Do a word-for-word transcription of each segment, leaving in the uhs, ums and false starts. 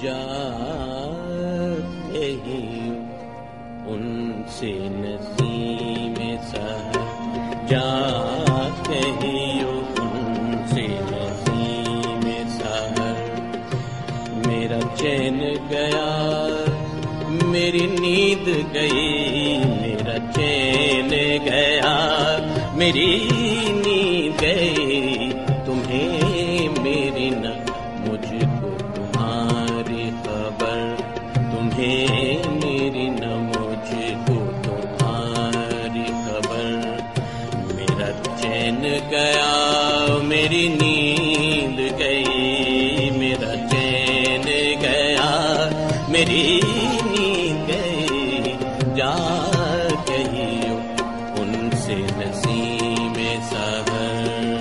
जाते ही उनसे नसीम सहर, जाते ही उनसे नसीम सहर। मेरा चैन गया, मेरी नींद गई, मेरा चैन गया, मेरी नींद गई। तुम्हें मेरी न मुझको तुम्हारी खबर, तुम्हें मेरी न मुझको तुम्हारी खबर। मेरा चैन गया, मेरी नींद गई, मेरा चैन गया, मेरी नींद गई। जा गई उनसे नसीम सहर।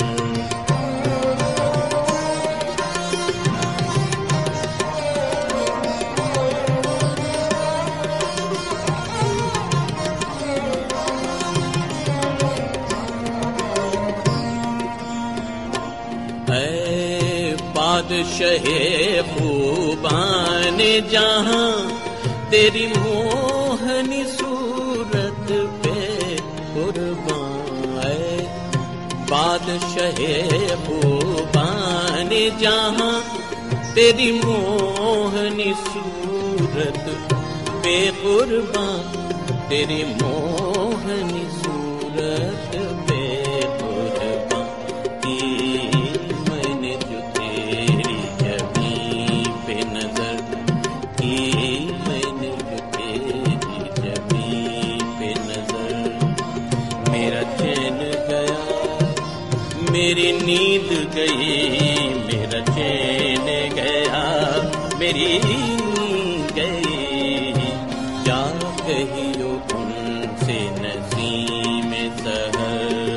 बादशाहे खूबान जहां, तेरी मोहनी सूरत पे कुर्बान है। बादशाहे खूबान जहां, तेरी मोहनी सूरत पे कुर्बान, तेरी मोहनी सूरत पे कुर्बान की। मैंने जो तेरी जमीन पे नजर की, मैंने जो तेरी जमीन पे नजर। मेरा चैन गया, मेरी नींद गई, मेरा चैन गया, मेरी नींद गई। जा गई उनसे नसीम सहर।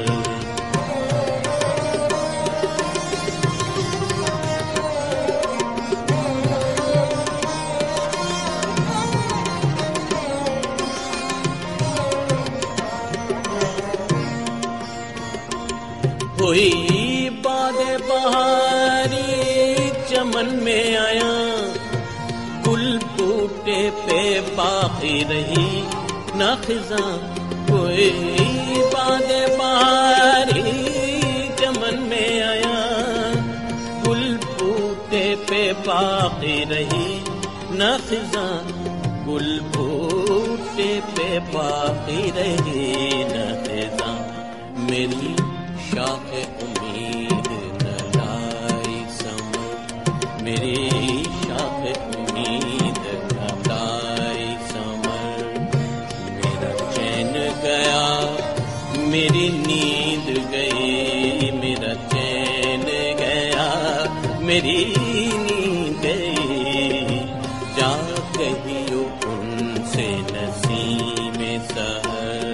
कोई बादे बहारी चमन में आया, गुल बूटे पे बाकी रही न खिज़ां। कोई बादे बहारी चमन में आया, गुल बूटे पे बाकी रही न खिज़ां। गुल बूटे पे बाकी रही न खिज़ां। मेरी शाख उम्मीद न लाई समर, मेरी शाख उम्मीद न लाई समर। मेरा चैन गया, मेरी नींद गई, मेरा चैन गया, मेरी नींद गई। जा गई उनसे नसीम सहर।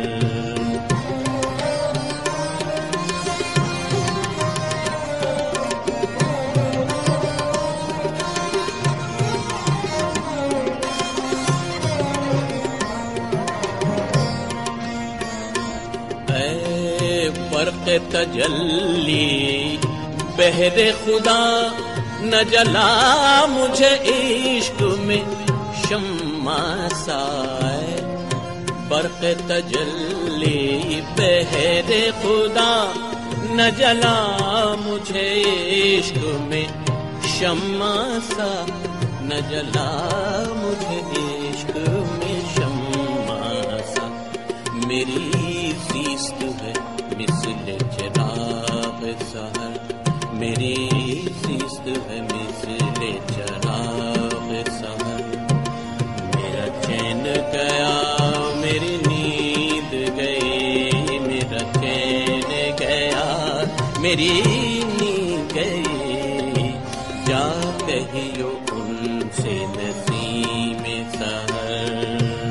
बर्क़ तजल्ली बहरे खुदा, न जला मुझे इश्क में शम्मा साए। बर्क़ तजल्ली बहरे खुदा, न जला मुझे इश्क में शम्मा सा, न जला मुझे इश्क में शम्मा सा। मेरी ज़ीस्त है मिस्ले चिराग सहर, मेरी ज़ीस्त है मिस्ले चिराग सहर। मेरा चैन गया, मेरी नींद गई, मेरा चैन गया, मेरी नींद गई। जा कहियो उनसे नसीम सहर।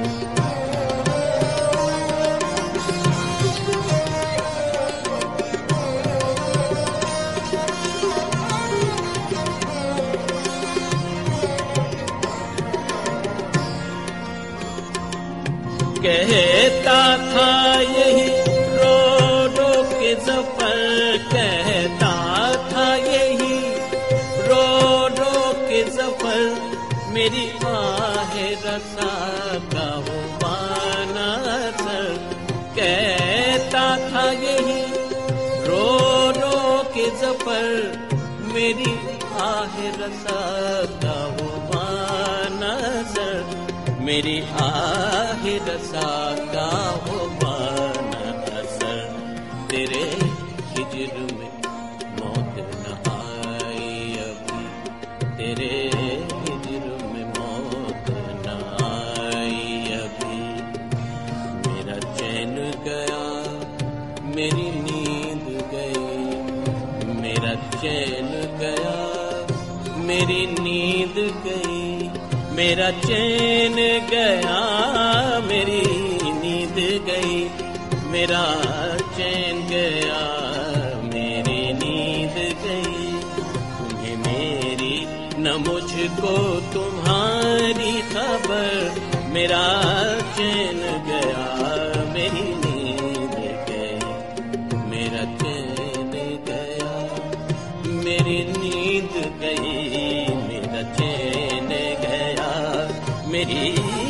कहता था यही रो रो के ज़फ़र, कहता था यही रो रो के ज़फ़र। मेरी आह रसा का वो बाना सर कहता था यही रो रो के जफर, मेरी आह रसा का वो बाना सर, मेरी आह रसा का वो बाना सर। तेरे हिज्र में मौत न आई अभी, तेरे हिज्र में मौत न आई अभी। मेरा चैन गया, मेरी नींद गई, मेरा चैन गया, मेरी नींद गई, मेरा चैन गया, मेरी नींद गई, मेरा चैन गया, मेरी नींद गई। तुम्हें मेरी न मुझको तुम्हारी खबर, मेरा चैन गया, मेरी नींद गई, मेरा चैन गया, मेरी नींद गई, मेरा चैन गया, मेरी